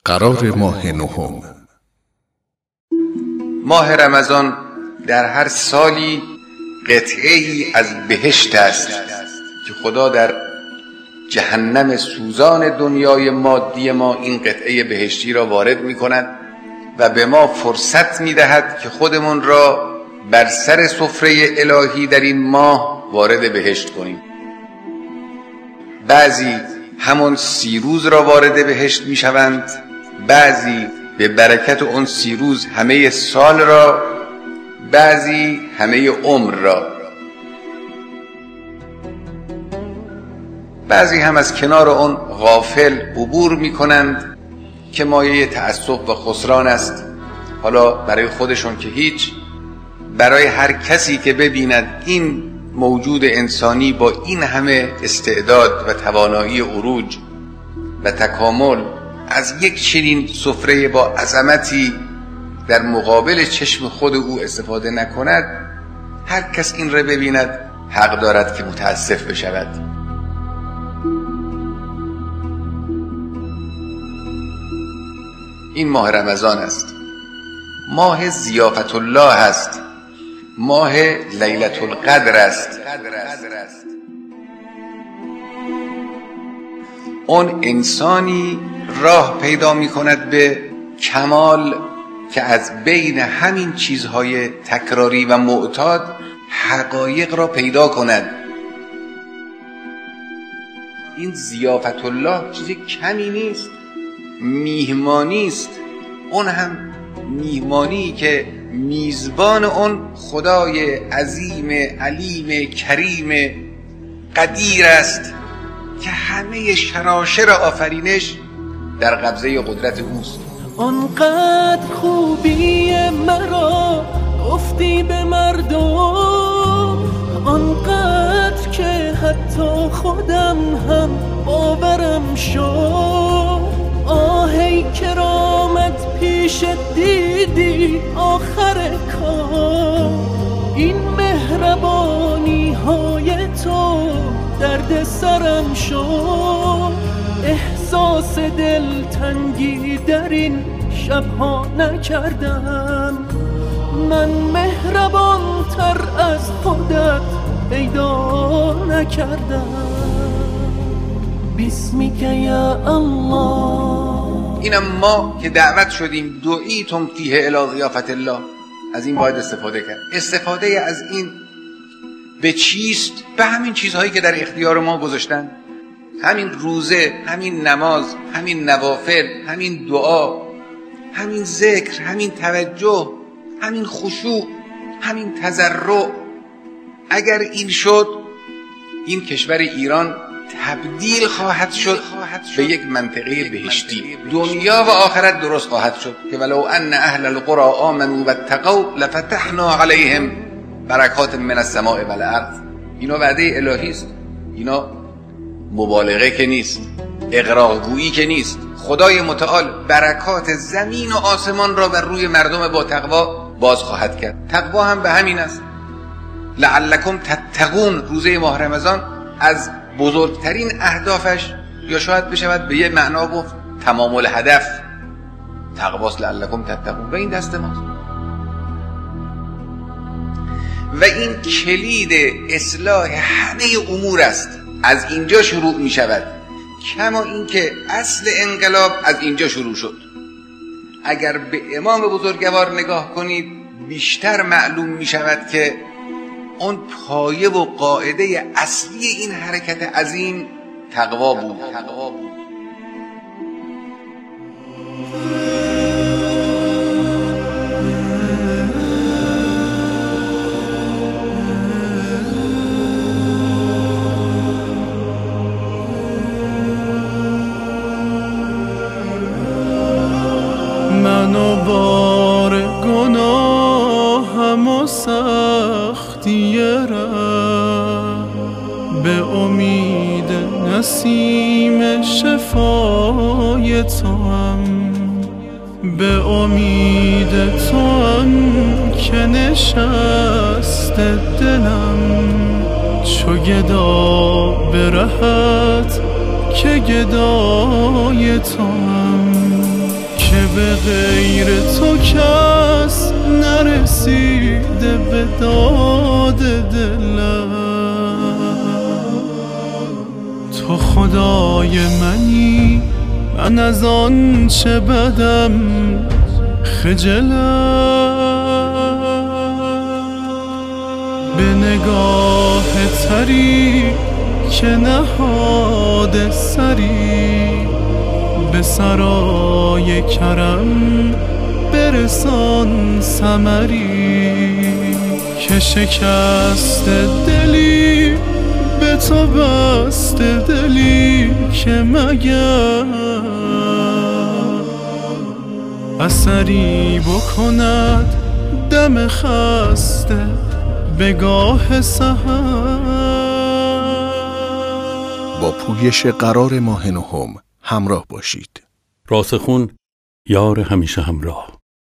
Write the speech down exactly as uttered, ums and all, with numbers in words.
قرار ماه نهم. ماه رمضان در هر سالی قطعه‌ای از بهشت است که خدا در جهنم سوزان دنیای مادی ما این قطعه بهشتی را وارد می کند و به ما فرصت می دهد که خودمون را بر سر سفره الهی در این ماه وارد بهشت کنیم. بعضی همون سی روز را وارد بهشت می شوند، بعضی به برکت اون سی روز همه سال را، بعضی همه عمر را، بعضی هم از کنار اون غافل عبور می کنند که مایه تأسف و خسران است. حالا برای خودشون که هیچ، برای هر کسی که ببیند این موجود انسانی با این همه استعداد و توانایی عروج و تکامل از یک چنین سفره با عظمتی در مقابل چشم خود او استفاده نکند، هر کس این را ببیند حق دارد که متاسف بشود. این ماه رمضان است، ماه ضیافت الله است، ماه لیلة القدر است. اون انسانی راه پیدا می کند به کمال که از بین همین چیزهای تکراری و معتاد حقایق را پیدا کند. این ضیافت الله چیز کمی نیست، میهمانی است. اون هم میهمانی که میزبان اون خدای عظیم علیم کریم قدیر است که همه شراشر آفرینش در قبضه قدرت اوست. آنقدر خوبی مرا گفتی به مردم، آنقدر که حتی خودم هم باورم شد. آهی کرامت پیش دیدی آخر کار، این مهربانی های تو درد سرم شد. احساس دلتنگی در این شبها نکردم، من مهربان تر از خودت پیدا نکردم. بسمیک یا الله. اینم ما که دعوت شدیم دعیتم فیه الی ضیافت الله، از این باید استفاده کرد. استفاده از این به چیست؟ به همین چیزهایی که در اختیار ما گذاشتن، همین روزه، همین نماز، همین نوافل، همین دعا، همین ذکر، همین توجه، همین خشوع، همین تضرع. اگر این شد، این کشور ایران تبدیل خواهد شد به یک منطقه بهشتی. دنیا و آخرت درست خواهد شد که ولو ان اهل القرى آمنوا واتقوا لفتحنا علیهم برکات من السماء والارض. اینا وعده الهی است، اینا مبالغه که نیست، اغراق‌گویی که نیست. خدای متعال برکات زمین و آسمان را بر روی مردم با تقوا باز خواهد کرد. تقوا هم به همین است. لعلکم تتقون، روزه ماه رمضان از بزرگترین اهدافش، یا شاید بشود به یه معنا گفت تمام الهدف، تقواست. لعلکم تتقون و این دست ماست و این کلید اصلاح همه امور است. از اینجا شروع می شود، کما این که اصل انقلاب از اینجا شروع شد. اگر به امام بزرگوار نگاه کنید بیشتر معلوم می شود که اون پایه و قاعده اصلی این حرکت عظیم تقوا بود. تقوا بود. منو بار گناهم و سختی ره، به امید نسیم شفای تو هم، به امید تو هم که نشست دلم، چو گدا برهت که گدای تو هم. که به غیر تو کس نرسیده به داد دلم. تو خدای منی، من از آن چه بدم خجلم. به نگاه تری که نهاد سری، به سرای کرم برسان ثمری. که شکست دلی به تو بست دلی، که مگر اثری بکند دم خسته به گاه سحر. با پویش قرار ماه نهم همراه باشید. راسخون، یار همیشه همراه.